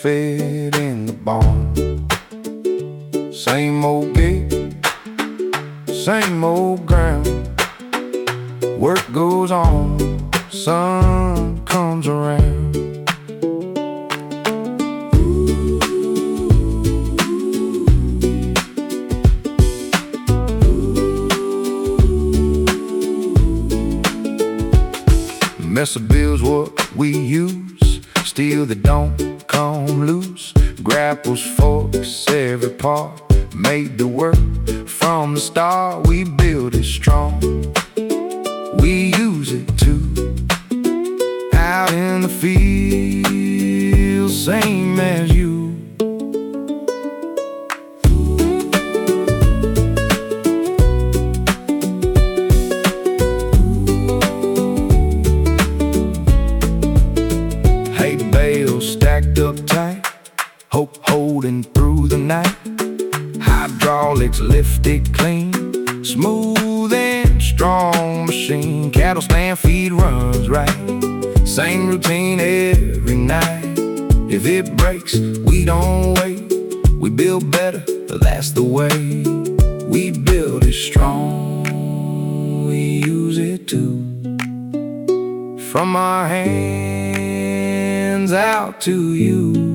fed in the barn. Same old gate, same old ground. Work goes on, sun comes around. Mess of bills what we use, steel that don't come loose. Grapples, forks, every part made to work. From the start we build it strong. We use it too. Out in the field, same as you. Hay bales stacked up tight, hope holding through the night. Hydraulics lift it clean, smooth and strong machine. Cattle stand, feed runs right, same routine every night. If it breaks, we don't wait. We build better, that's the way. We build it strong, we use it too. From our hands out to you.